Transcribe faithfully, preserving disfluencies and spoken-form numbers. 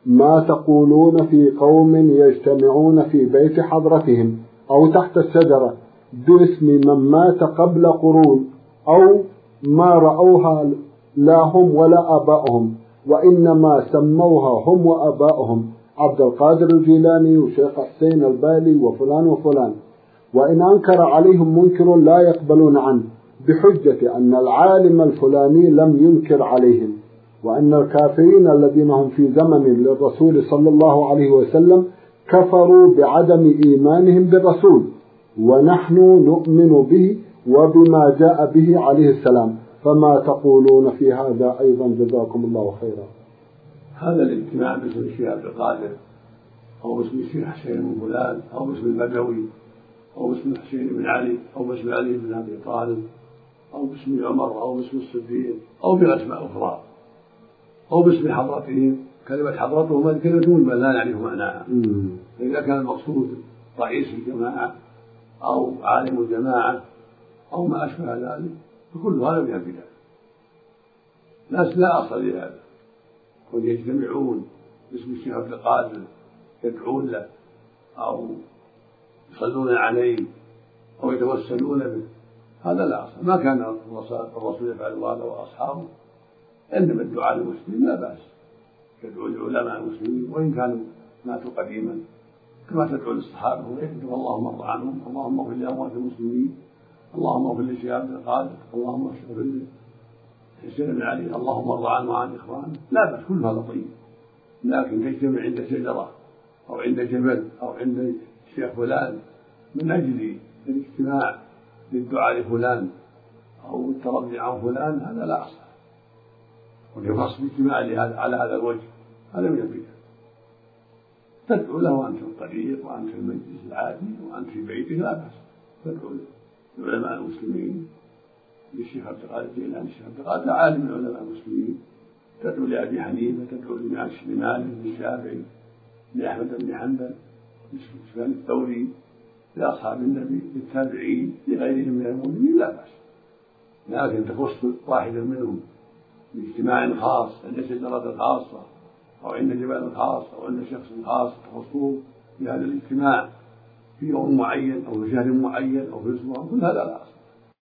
ما تقولون في قوم يجتمعون في بيت حضرتهم أو تحت الشجرة باسم من مات قبل قرون، أو ما رأوها لا هم ولا آباؤهم، وإنما سموها هم وآباؤهم عبد القادر الجيلاني وشيخ حسين البالي وفلان وفلان، وإن أنكر عليهم منكر لا يقبلون عنه بحجة أن العالم الفلاني لم ينكر عليهم، وأن الكافرين الذين هم في زمن للرسول صلى الله عليه وسلم كفروا بعدم إيمانهم بالرسول، ونحن نؤمن به وبما جاء به عليه السلام، فما تقولون في هذا أيضا جزاكم الله خيرا. هذا الاجتماع باسم الشيخ عبد القادر أو باسم الشيخ حسين بن فلان أو باسم البدوي أو باسم حسين بن علي أو باسم علي بن أبي طالب أو باسم عمر أو باسم الصديق أو بأسماء أخرى أو باسم حضرتهم، كلمة حضرتهم هذه كلمة مهمة لا نعرف معناها، فإذا كان المقصود رئيس الجماعة أو عالم الجماعة أو ما أشبه ذلك فكل هذا من البدع، ناس لا أصل لهذا، ويجتمعون باسم الشيخ عبد القادر يدعون له أو يصلون عليه أو يتوسلون به، هذا لا أصل، ما كان الرسول يفعل هذا وأصحابه، إنما الدعاء للمسلمين لا بأس، يدعو العلماء المسلمين وإن كانوا ماتوا قديما كما تدعو للصحابة ويكتب اللهم ارض عنهم، اللهم اغفر لأموات المسلمين، اللهم اغفر للشيخ عبد القادر، اللهم اغفر لحسين بن علي، اللهم ارض عنه وعن إخوانه، لا بأس، كل هذا طيب، لكن تجتمع عند شجرة أو عند جبل أو عند الشيخ فلان من أجل الاجتماع للدعاء لفلان أو الترضي عن فلان، هذا لا أصل، واليخص باجتماع على هذا الوجه هذا من البدع. تدعو له وأنت في الطريق وأنت في المجلس العادي وأنت في بيتك لا بأس، تدعو لعلماء المسلمين، للشيخ عبد القادر الجيلاني، الشيخ عبد القادر عالم من علماء المسلمين، تدعو لأبي حنيفة، تدعو لمالك، للشافعي، لأحمد بن حنبل، لسفيان الثوري، لأصحاب النبي، للتابعين، لغيرهم من المؤمنين لا بأس، لكن تخص واحدا منهم باجتماع خاص عند شجرة خاصة أو عند جبل خاص أو عند شخص خاص تخصوه بهذا الاجتماع في يوم معين أو في شهر معين أو في أسبوع، كل هذا لا أصل.